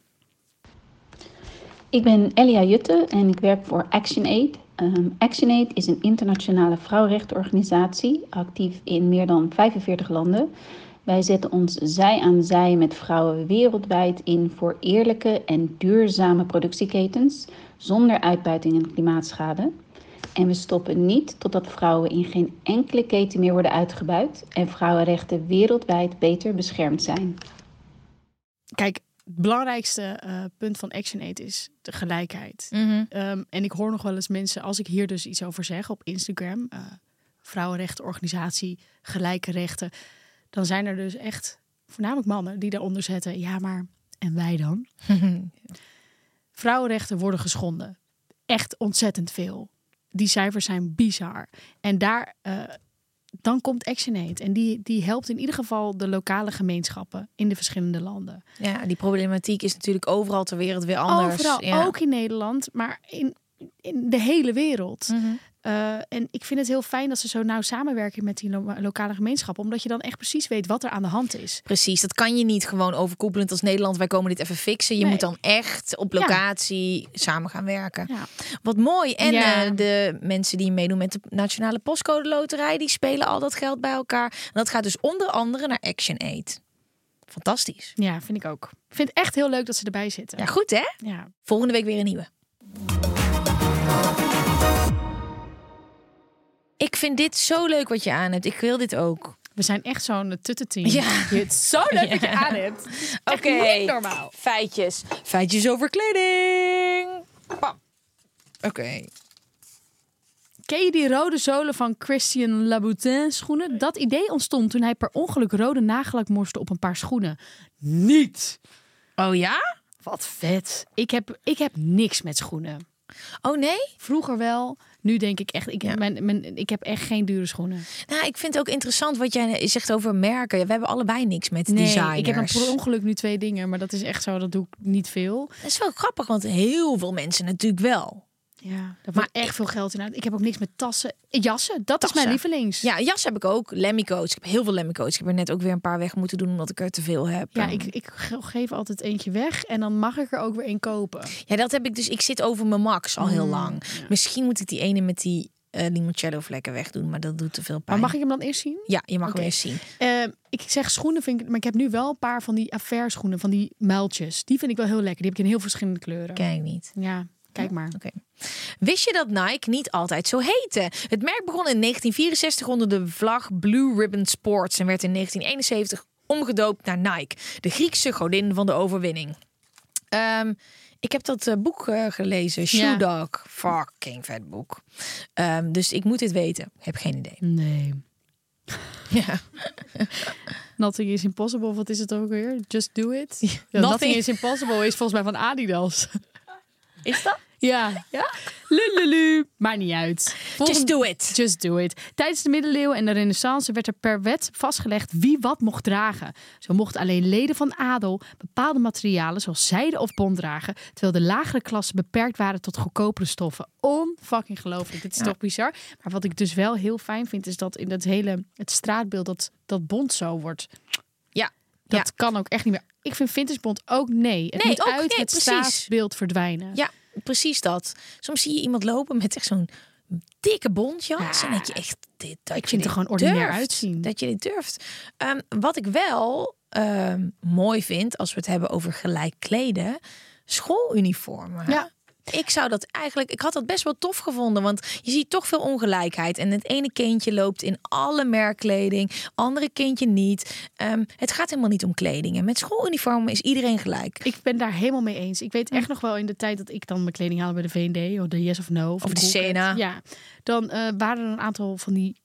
Ik ben Elia Jutte en ik werk voor ActionAid. ActionAid is een internationale vrouwenrechtenorganisatie, actief in meer dan 45 landen. Wij zetten ons zij aan zij met vrouwen wereldwijd in voor eerlijke en duurzame productieketens, zonder uitbuiting en klimaatschade. En we stoppen niet totdat vrouwen in geen enkele keten meer worden uitgebuit en vrouwenrechten wereldwijd beter beschermd zijn. Kijk, het belangrijkste punt van ActionAid is de gelijkheid. En ik hoor nog wel eens mensen, als ik hier dus iets over zeg op Instagram, vrouwenrechtenorganisatie, gelijke rechten, dan zijn er dus echt voornamelijk mannen die daaronder zetten, ja maar, en wij dan? Vrouwenrechten worden geschonden. Echt ontzettend veel. Die cijfers zijn bizar. En daar dan komt ActionAid. En die helpt in ieder geval de lokale gemeenschappen in de verschillende landen. Ja, die problematiek is natuurlijk overal ter wereld weer anders. Overal, ook in Nederland, maar in de hele wereld. En ik vind het heel fijn dat ze zo nauw samenwerken met die lokale gemeenschappen. Omdat je dan echt precies weet wat er aan de hand is. Precies, dat kan je niet gewoon overkoepelend als Nederland. Wij komen dit even fixen. Je moet dan echt op locatie samen gaan werken. Ja. Wat mooi. En de mensen die meedoen met de Nationale Postcode Loterij, die spelen al dat geld bij elkaar. En dat gaat dus onder andere naar ActionAid. Fantastisch. Ja, vind ik ook. Ik vind het echt heel leuk dat ze erbij zitten. Ja, goed hè? Ja. Volgende week weer een nieuwe. Ik vind dit zo leuk wat je aan hebt. Ik wil dit ook. We zijn echt zo'n tutteteam. Ja. Het is zo leuk wat je aan hebt. Oké. Niet normaal. Feitjes. Feitjes over kleding. Oké. Ken je die rode zolen van Christian Louboutin schoenen? Dat idee ontstond toen hij per ongeluk rode nagellak morste op een paar schoenen. Niet. Oh ja? Wat vet. Ik heb niks met schoenen. Oh nee? Vroeger wel. Nu denk ik echt, ik heb echt geen dure schoenen. Nou, ik vind het ook interessant wat jij zegt over merken. We hebben allebei niks met designers. Ik heb dan per ongeluk nu 2 dingen, maar dat is echt zo, dat doe ik niet veel. Dat is wel grappig, want heel veel mensen natuurlijk wel. Ja, daar wordt echt veel geld in uit. Ik heb ook niks met tassen. Jassen, dat is mijn lievelings. Ja, jas heb ik ook. Lemmycoats. Ik heb heel veel lemmycoats. Ik heb er net ook weer een paar weg moeten doen, omdat ik er te veel heb. Ja, ik geef altijd eentje weg en dan mag ik er ook weer 1 kopen. Ja, dat heb ik dus. Ik zit over mijn max al heel lang. Ja. Misschien moet ik die ene met die limoncello vlekken wegdoen, maar dat doet te veel pijn. Maar mag ik hem dan eerst zien? Ja, je mag hem eerst zien. Ik zeg schoenen, maar ik heb nu wel een paar van die affaire schoenen, van die muiltjes. Die vind ik wel heel lekker. Die heb ik in heel verschillende kleuren. Kijk niet. Ja. Kijk maar. Okay. Wist je dat Nike niet altijd zo heette? Het merk begon in 1964 onder de vlag Blue Ribbon Sports en werd in 1971 omgedoopt naar Nike, de Griekse godin van de overwinning. Ik heb dat boek gelezen, Shoe Dog. Fucking vet boek. Dus ik moet dit weten. Ik heb geen idee. Nee. Ja. Nothing is impossible. Wat is het ook weer? Just do it. Ja, Nothing is impossible is volgens mij van Adidas. Is dat? Ja. Lululu. Maakt niet uit. Just do it. Just do it. Tijdens de middeleeuwen en de renaissance werd er per wet vastgelegd wie wat mocht dragen. Zo mochten alleen leden van adel bepaalde materialen zoals zijde of bont dragen, terwijl de lagere klassen beperkt waren tot goedkopere stoffen. Onfucking gelooflijk. Dit is toch bizar. Maar wat ik dus wel heel fijn vind, is dat in dat hele het straatbeeld dat bont zo wordt. Ja. Dat kan ook echt niet meer. Ik vind vintage bont ook nee. Het moet uit het straatbeeld verdwijnen. Ja, precies dat. Soms zie je iemand lopen met echt zo'n dikke bontjas. En dat je echt ik vind het er gewoon ordinair uitzien. Dat je dit durft. Wat ik wel mooi vind, als we het hebben over gelijk kleden, schooluniformen. Ja. Ik had dat best wel tof gevonden. Want je ziet toch veel ongelijkheid. En het ene kindje loopt in alle merkkleding. Andere kindje niet. Het gaat helemaal niet om kleding. En met schooluniformen is iedereen gelijk. Ik ben daar helemaal mee eens. Ik weet echt nog wel in de tijd dat ik dan mijn kleding haalde bij de V&D. Of de Yes of No. Of de Sena. Ja, dan waren er een aantal van die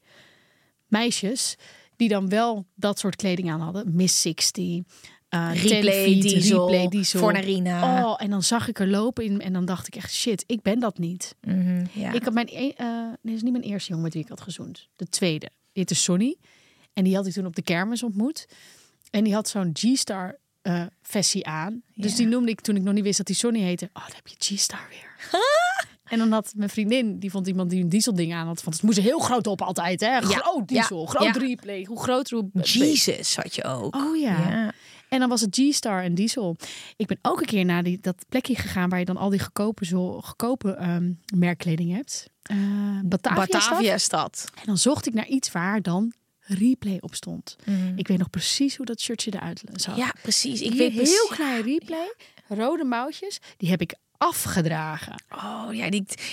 meisjes die dan wel dat soort kleding aan hadden. Miss 60, Replay Diesel, Fornarina. Oh, en dan zag ik er lopen en dan dacht ik echt, shit, ik ben dat niet. Ja. Ik had nee, dat is niet mijn eerste jongen met wie ik had gezoend. De tweede. Die heette Sonny. En die had ik toen op de kermis ontmoet. En die had zo'n G-Star vestie aan. Dus die noemde ik, toen ik nog niet wist dat die Sonny heette. Oh, dan heb je G-Star weer. En dan had mijn vriendin, die vond iemand die een dieselding aan had. Want het moest er heel groot op altijd, hè? Groot diesel, groot replay. Hoe groter, hoe Jesus had je ook. Oh ja. En dan was het G-Star en diesel. Ik ben ook een keer naar dat plekje gegaan waar je dan al die goedkope merkkleding hebt. Bataviastad. En dan zocht ik naar iets waar dan replay op stond. Ik weet nog precies hoe dat shirtje eruit zag. Ja, precies. Ik weet heel klein replay, rode mouwtjes. Die heb ik afgedragen. Oh ja,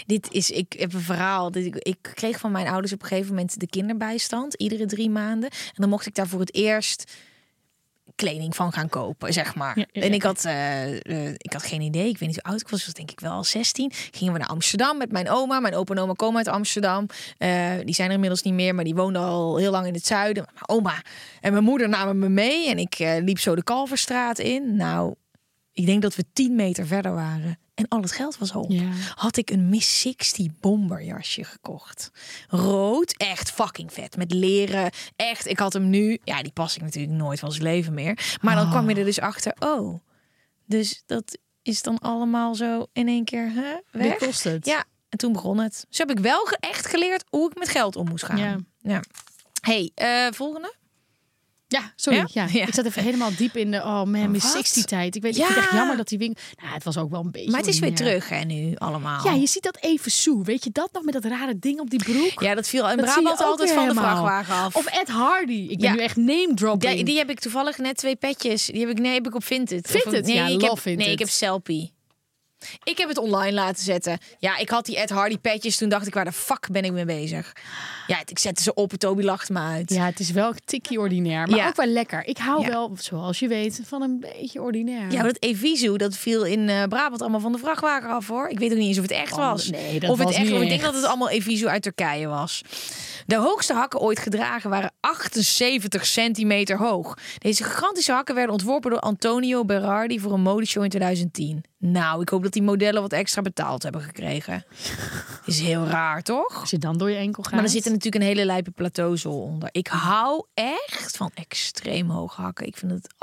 ik heb een verhaal. Ik kreeg van mijn ouders op een gegeven moment de kinderbijstand iedere 3 maanden. En dan mocht ik daar voor het eerst kleding van gaan kopen, zeg maar. Ja. En ik had geen idee. Ik weet niet hoe oud ik was. Denk ik wel 16. Gingen we naar Amsterdam met mijn oma. Mijn opa en oma komen uit Amsterdam. Die zijn er inmiddels niet meer, maar die woonden al heel lang in het zuiden. Mijn oma en mijn moeder namen me mee. En ik liep zo de Kalverstraat in. Nou, ik denk dat we 10 meter verder waren. En al het geld was op. Ja. Had ik een Miss 60 bomberjasje gekocht. Rood, echt fucking vet. Met leren, echt. Ik had hem nu. Ja, die pas ik natuurlijk nooit van zijn leven meer. Maar dan kwam je er dus achter. Oh, dus dat is dan allemaal zo in één keer weg. Wie kost het? Ja, en toen begon het. Dus heb ik wel echt geleerd hoe ik met geld om moest gaan. Ja. Hey, volgende. Ja, sorry. Ja? Ik zat even helemaal diep in de Miss 60 tijd. Ik vind het echt jammer dat die winkel. Nou, het was ook wel een beetje. Maar het is weer terug, hè, nu allemaal. Ja, je ziet dat even zo. Weet je dat nog met dat rare ding op die broek? Ja, dat viel in Brabant altijd van de vrachtwagen af. Of Ed Hardy. Ik ben nu echt name dropping. Die heb ik toevallig net 2 petjes. Die heb ik op Vinted. Vinted? Nee, ik heb Selfie. Ik heb het online laten zetten. Ja, ik had die Ed Hardy petjes. Toen dacht ik, waar de fuck ben ik mee bezig? Ja, ik zette ze op. Toby lachte me uit. Ja, het is wel tikkie ordinair. Maar ook wel lekker. Ik hou wel, zoals je weet, van een beetje ordinair. Ja, dat Evisu, dat viel in Brabant allemaal van de vrachtwagen af, hoor. Ik weet ook niet eens of het echt was. Nee, dat was niet echt. Ik denk dat het allemaal Evisu uit Turkije was. De hoogste hakken ooit gedragen waren 78 centimeter hoog. Deze gigantische hakken werden ontworpen door Antonio Berardi voor een modeshow in 2010. Nou, ik hoop dat die modellen wat extra betaald hebben gekregen. Is heel raar, toch? Als je dan door je enkel gaat. Maar er zit er natuurlijk een hele lijpe plateauzool onder. Ik hou echt van extreem hoog hakken. Ik vind het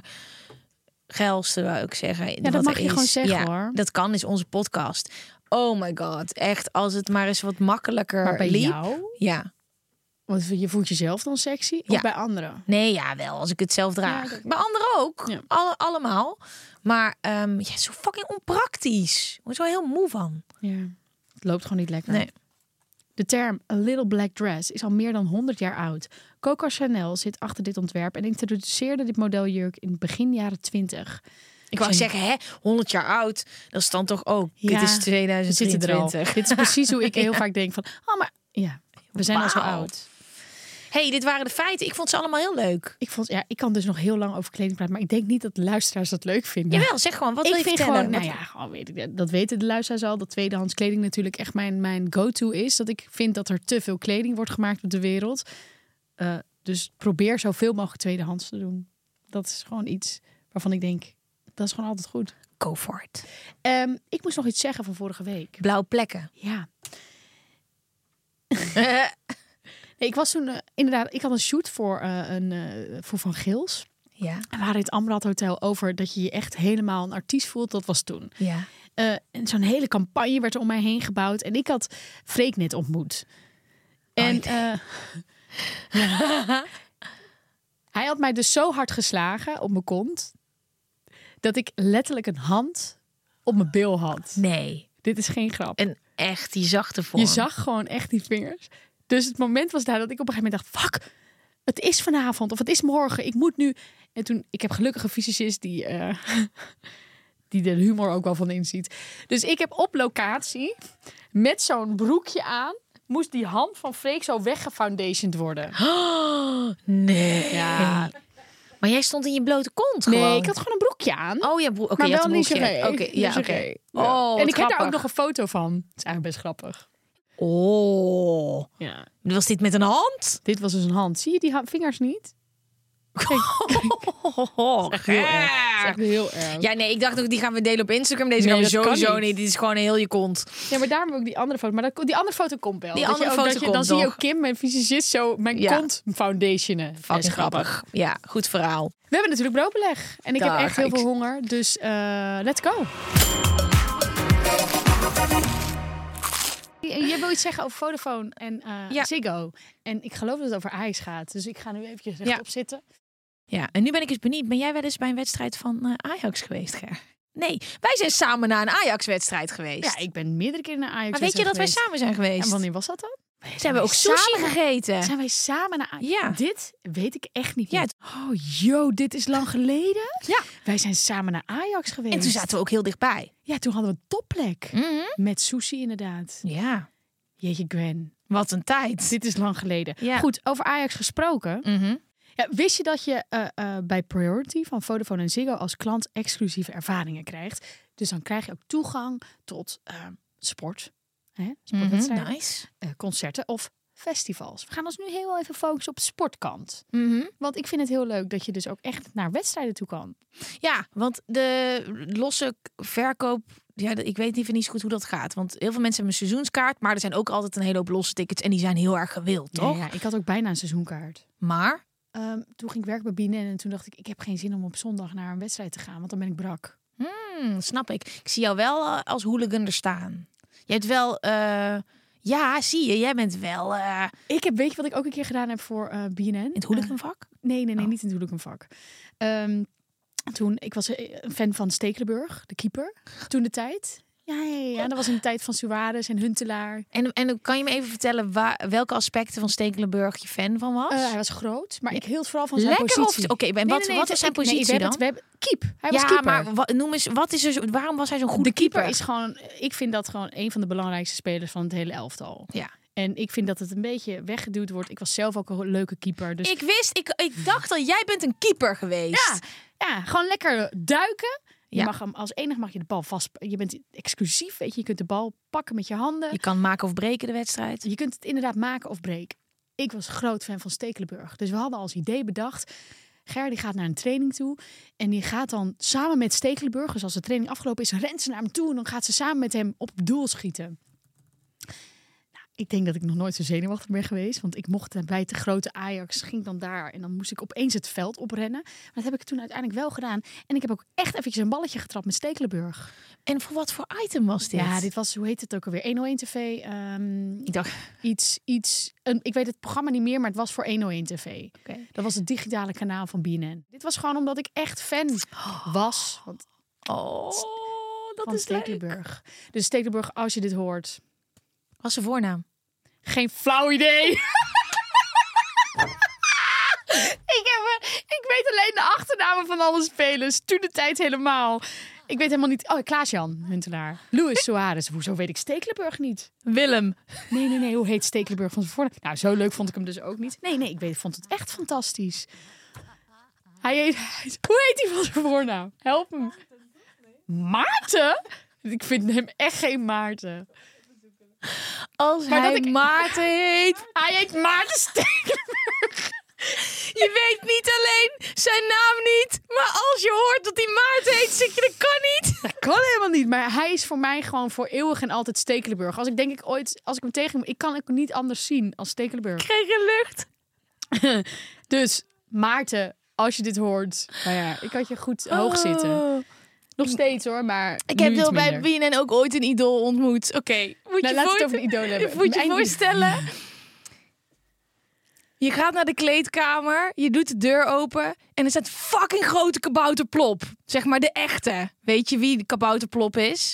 allergeilste, wou ik zeggen. Ja, dat mag je gewoon zeggen, hoor. Dat kan, is onze podcast. Oh my god, echt, als het maar eens wat makkelijker maar bij liep. jou? Ja. Want je voelt jezelf dan sexy? Ja. Of bij anderen? Nee, ja, wel, als ik het zelf draag. Ja, bij anderen ook. Ja. Allemaal. Maar zo fucking onpraktisch. Ik word er zo heel moe van. Ja, het loopt gewoon niet lekker. Nee. De term A Little Black Dress is al meer dan 100 jaar oud. Coco Chanel zit achter dit ontwerp en introduceerde dit modeljurk in begin jaren 20. Ik wou zeggen, 100 jaar oud. Dat is dan toch ook. Ja, dit is 2023. Dit is precies hoe ik heel vaak denk van, maar ja, we zijn al zo oud. Hey, dit waren de feiten. Ik vond ze allemaal heel leuk. Ik kan dus nog heel lang over kleding praten, maar ik denk niet dat de luisteraars dat leuk vinden. Jawel, zeg gewoon. Wat wil je vertellen? Gewoon, dat weten de luisteraars al. Dat tweedehands kleding natuurlijk echt mijn go-to is. Dat ik vind dat er te veel kleding wordt gemaakt op de wereld. Dus probeer zoveel mogelijk tweedehands te doen. Dat is gewoon iets waarvan ik denk, dat is gewoon altijd goed. Go for it. Ik moest nog iets zeggen van vorige week. Blauwe plekken. Ja. Ik was toen inderdaad, ik had een shoot voor Van Gils. Ja. En we waren in het Amrad Hotel over dat je je echt helemaal een artiest voelt. Dat was toen. Ja. En zo'n hele campagne werd er om mij heen gebouwd. En ik had Freek net ontmoet. En hij had mij dus zo hard geslagen op mijn kont dat ik letterlijk een hand op mijn bil had. Nee. Dit is geen grap. En echt, je zag de vorm. Je zag gewoon echt die vingers. Dus het moment was daar dat ik op een gegeven moment dacht, fuck, het is vanavond of het is morgen. Ik moet nu. En toen, ik heb gelukkig een fysicist die de humor ook wel van inziet. Dus ik heb op locatie met zo'n broekje aan, moest die hand van Freek zo weggefoundationed worden. Oh, nee. Ja. Maar jij stond in je blote kont gewoon. Nee, ik had gewoon een broekje aan. Oh ja, oké, maar je had wel een broekje. lingerie. Oké, ja, oké. Lingerie. Oh, en ik heb daar grappig. ook nog een foto van. Het is eigenlijk best grappig. Oh. Ja. Was dit met een hand? Dit was dus een hand. Zie je die vingers niet? Kijk. Heel erg. Het is echt heel erg. Ja, nee, ik dacht ook, die gaan we delen op Instagram. Deze Nee, gaan we dat kan sowieso niet. niet. Dit is gewoon heel je kont. Ja, maar daarom ook die andere foto. Maar die andere foto komt wel. Die Dat je andere ook- foto dat je, komt Dan zie je nog. ook Kim, mijn fysicist, zo mijn kont foundationen. Dat is Fucking grappig. Ja, goed verhaal. We hebben natuurlijk broodbeleg. En ik heb Daar echt ga heel ik. veel honger. Dus let's go. Je wil iets zeggen over Vodafone en Ziggo. En ik geloof dat het over Ajax gaat. Dus ik ga nu eventjes rechtop zitten. Ja, en nu ben ik eens benieuwd. Ben jij wel eens bij een wedstrijd van Ajax geweest, Ger? Nee, wij zijn samen naar een Ajax-wedstrijd geweest. Ja, ik ben meerdere keren naar Ajax. Maar weet je dat wij samen zijn geweest? En wanneer was dat dan? Ze hebben ook sushi gegeten. Zijn wij samen naar Ajax? Ja. Dit weet ik echt niet Ja, meer. Oh, yo, dit is lang geleden? Ja. Wij zijn samen naar Ajax geweest. En toen zaten we ook heel dichtbij. Ja, toen hadden we een topplek. Met sushi inderdaad. Ja, Jeetje, Gwen. wat een tijd. Dit is lang geleden. Ja. Goed, over Ajax gesproken. Ja, wist je dat je bij Priority van Vodafone en Ziggo als klant exclusieve ervaringen krijgt? Dus dan krijg je ook toegang tot sport, sportwedstrijden, Nice. concerten of festivals. We gaan ons nu heel even focussen op de sportkant. Want ik vind het heel leuk dat je dus ook echt naar wedstrijden toe kan. Ja, want de losse verkoop... Ja, ik weet niet zo goed hoe dat gaat. Want heel veel mensen hebben een seizoenskaart. Maar er zijn ook altijd een hele hoop losse tickets. En die zijn heel erg gewild, toch? Ja, ik had ook bijna een seizoenkaart. Maar... Toen ging ik werken bij BNN en toen dacht ik heb geen zin om op zondag naar een wedstrijd te gaan. Want dan ben ik brak. Snap ik. Ik zie jou wel als hooligan er staan. Je hebt wel... ja, zie je. Jij bent wel... Weet je wat ik ook een keer gedaan heb voor BNN? In het hooliganvak? Nee, niet in het hooliganvak. Toen, ik was een fan van Stekelenburg, de keeper, toen de tijd. Ja, dat was in de tijd van Suarez en Huntelaar. En kan je me even vertellen welke aspecten van Stekelenburg je fan van was? Hij was groot, maar ik hield vooral van zijn Lekker positie. Oké, wat is zijn positie dan? We hebben keep. Hij was keeper. Maar noem eens, waarom was hij zo'n goede De keeper is gewoon, ik vind dat gewoon een van de belangrijkste spelers van het hele elftal. Ja. En ik vind dat het een beetje weggeduwd wordt. Ik was zelf ook een leuke keeper. Dus... Ik dacht al, jij bent een keeper geweest. Ja, gewoon lekker duiken. Ja. Mag hem, als enige mag je de bal vast. Je bent exclusief, weet je. Je kunt de bal pakken met je handen. Je kan maken of breken de wedstrijd. Je kunt het inderdaad maken of breken. Ik was groot fan van Stekelenburg. Dus we hadden als idee bedacht. Ger die gaat naar een training toe. En die gaat dan samen met Stekelenburg. Dus als de training afgelopen is, rent ze naar hem toe. En dan gaat ze samen met hem op doel schieten. Ik denk dat ik nog nooit zo zenuwachtig ben geweest. Want ik mocht bij de grote Ajax, ging dan daar. En dan moest ik opeens het veld oprennen. Maar dat heb ik toen uiteindelijk wel gedaan. En ik heb ook echt eventjes een balletje getrapt met Stekelenburg. En voor wat voor item was dit? Ja, dit was, hoe heet het ook alweer? 101 TV. Ik dacht... Ik weet het programma niet meer, maar het was voor 101 TV. Okay. Dat was het digitale kanaal van BNN. Dit was gewoon omdat ik echt fan was. Want dat van is Stekelenburg. Dus Stekelenburg, als je dit hoort... Wat is zijn voornaam? Geen flauw idee. Ik weet alleen de achternamen van alle spelers. Toen de tijd helemaal. Ik weet helemaal niet... Oh, Klaas-Jan Huntelaar. Luis Suarez. Hoezo weet ik Stekelenburg niet? Willem. Nee. Hoe heet Stekelenburg van zijn voornaam? Nou, zo leuk vond ik hem dus ook niet. Nee. Vond het echt fantastisch. Hoe heet hij van zijn voornaam? Help me. Maarten? Ik vind hem echt geen Maarten. Als maar hij Maarten heet... Hij heet Maarten Stekelenburg. Je weet niet alleen zijn naam niet, maar als je hoort dat hij Maarten heet, zeg je dat kan niet. Dat kan helemaal niet, maar hij is voor mij gewoon voor eeuwig en altijd Stekelenburg. Als ik hem tegen ik kan het niet anders zien als Stekelenburg. Ik krijg je lucht. Dus Maarten, als je dit hoort, nou ja, ik had je goed hoog zitten. Nog steeds hoor, maar ik heb wel bij BNN ook ooit een idool ontmoet. Oké, moet je het over idool hebben. Moet je voorstellen? Je gaat naar de kleedkamer, je doet de deur open en er staat fucking grote Kabouterplop. Zeg maar de echte. Weet je wie de Kabouterplop is?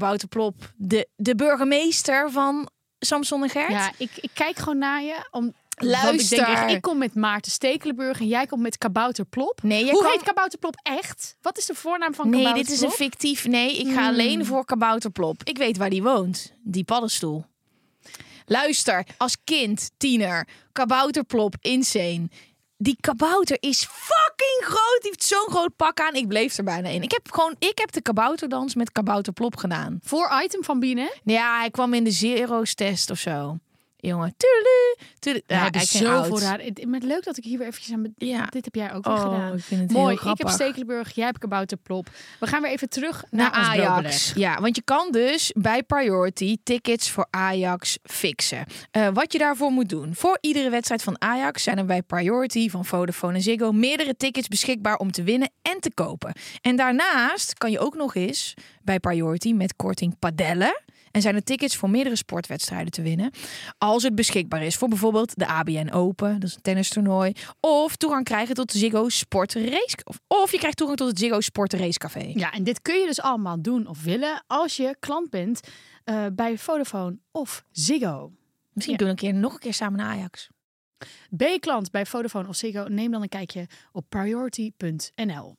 Kabouterplop, de burgemeester van Samson en Gert. Ja, ik kijk gewoon naar je. Luister. Want ik denk, ik kom met Maarten Stekelenburg en jij komt met Kabouter Plop. Nee, Hoe heet Kabouter Plop echt? Wat is de voornaam van Kabouter Plop? Nee, dit is een fictief... Nee, ik ga alleen voor Kabouter Plop. Ik weet waar die woont. Die paddenstoel. Luister, als kind, tiener, Kabouter Plop, insane. Die kabouter is fucking groot. Die heeft zo'n groot pak aan. Ik bleef er bijna in. Ik heb de kabouterdans met Kabouter Plop gedaan. Voor item van Biene? Ja, hij kwam in de Zero's test of zo. Jongen, ja, ik zoveel raar. Maar leuk dat ik hier weer eventjes aan... Ja. Dit heb jij ook weer gedaan. Ik vind het mooi. Heel grappig. Ik heb Stekelenburg, jij hebt Kabouter Plop. We gaan weer even terug naar Ajax. Ja, want je kan dus bij Priority tickets voor Ajax fixen. Wat je daarvoor moet doen. Voor iedere wedstrijd van Ajax zijn er bij Priority van Vodafone en Ziggo meerdere tickets beschikbaar om te winnen en te kopen. En daarnaast kan je ook nog eens bij Priority met korting padellen. En zijn er tickets voor meerdere sportwedstrijden te winnen. Als het beschikbaar is voor bijvoorbeeld de ABN Open. Dat is een tennistoernooi. Of toegang krijgen tot de Ziggo Sport Race. Of je krijgt toegang tot het Ziggo Sport Racecafé. Ja, en dit kun je dus allemaal doen of willen als je klant bent bij Vodafone of Ziggo. Misschien doen we nog een keer samen naar Ajax. Ben je klant bij Vodafone of Ziggo? Neem dan een kijkje op priority.nl.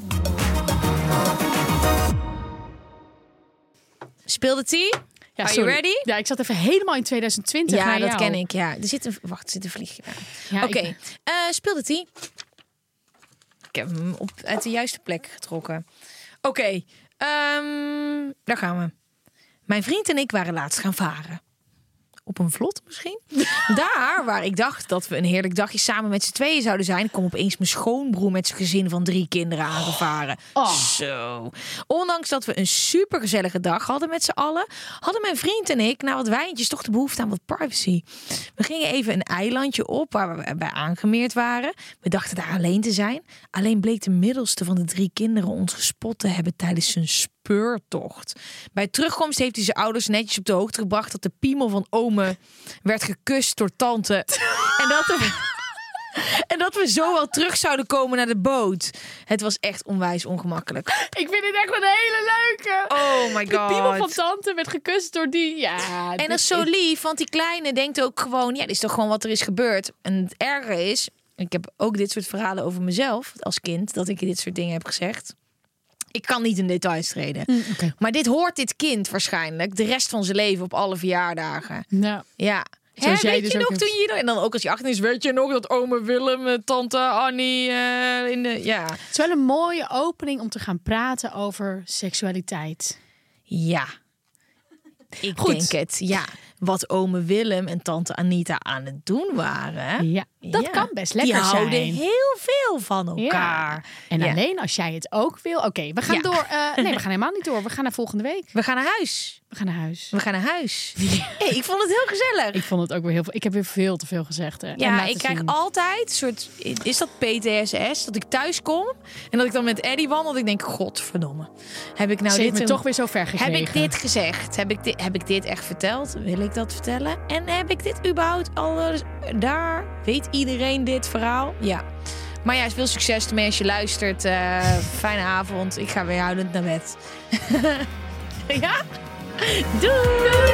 Speelde die? Ja, Are you ready? Ja, ik zat even helemaal in 2020. Ja, dat ken ik. Ja, er zit een vliegje. Ja, Oké. Speelde die? Ik heb hem uit de juiste plek getrokken. Oké. Daar gaan we. Mijn vriend en ik waren laatst gaan varen. Op een vlot misschien. Daar waar ik dacht dat we een heerlijk dagje samen met z'n tweeën zouden zijn, kwam opeens mijn schoonbroer met zijn gezin van 3 kinderen aangevaren. Zo. Ondanks dat we een supergezellige dag hadden met z'n allen, hadden mijn vriend en ik na wat wijntjes toch de behoefte aan wat privacy. We gingen even een eilandje op waar we bij aangemeerd waren. We dachten daar alleen te zijn. Alleen bleek de middelste van de 3 kinderen ons gespot te hebben tijdens zijn speurtocht. Bij terugkomst heeft hij zijn ouders netjes op de hoogte gebracht dat de piemel van ome werd gekust door tante. En dat we zo wel terug zouden komen naar de boot. Het was echt onwijs ongemakkelijk. Ik vind dit echt een hele leuke. Oh my god. De piemel van tante werd gekust door die. Ja. En dat is zo lief, want die kleine denkt ook gewoon, ja, dit is toch gewoon wat er is gebeurd. En het erge is, ik heb ook dit soort verhalen over mezelf als kind, dat ik dit soort dingen heb gezegd. Ik kan niet in details treden. Okay. Maar dit hoort dit kind waarschijnlijk de rest van zijn leven op alle verjaardagen. Nou. Ja. Zoals jij weet dus je nog hebt. toen je... En dan ook als je 18 is, weet je nog dat ome Willem, tante Annie in de... Ja. Het is wel een mooie opening om te gaan praten over seksualiteit. Ja. Ik denk het, ja. Wat ome Willem en tante Anita aan het doen waren. Ja, dat kan best lekker zijn. Die houden heel veel van elkaar. Ja. En alleen als jij het ook wil. Oké, we gaan door. Nee, we gaan helemaal niet door. We gaan naar volgende week. We gaan naar huis. We gaan naar huis. We gaan naar huis. Hey, ik vond het heel gezellig. Ik vond het ook weer heel veel. Ik heb weer veel te veel gezegd. Hè. Ja, ik krijg altijd een soort... Is dat PTSS? Dat ik thuis kom en dat ik dan met Eddie wandel. Dat ik denk, godverdomme. Heb ik nou Ze heeft dit me toch weer zo ver gekregen. Heb ik dit gezegd? Heb ik dit echt verteld? Wil ik dat vertellen? En heb ik dit überhaupt al daar? Weet iedereen dit verhaal? Ja. Maar ja, veel succes ermee als je luistert. Fijne avond. Ik ga weer huilend naar bed. Ja? Doei!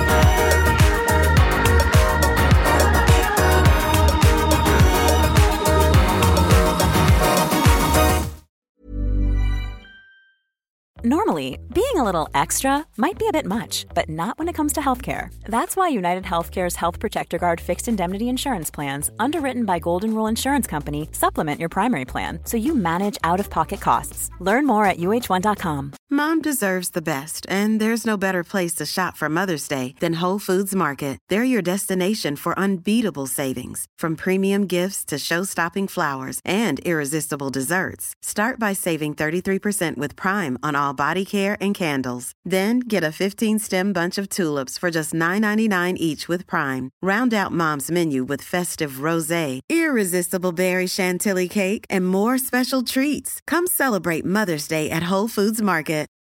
Normally, being a little extra might be a bit much, but not when it comes to healthcare. That's why United Healthcare's Health Protector Guard fixed indemnity insurance plans, underwritten by Golden Rule Insurance Company, supplement your primary plan so you manage out-of-pocket costs. Learn more at uh1.com. Mom deserves the best, and there's no better place to shop for Mother's Day than Whole Foods Market. They're your destination for unbeatable savings, from premium gifts to show-stopping flowers and irresistible desserts. Start by saving 33% with Prime on all body care and candles. Then get a 15-stem bunch of tulips for just $9.99 each with Prime. Round out Mom's menu with festive rosé, irresistible berry chantilly cake, and more special treats. Come celebrate Mother's Day at Whole Foods Market.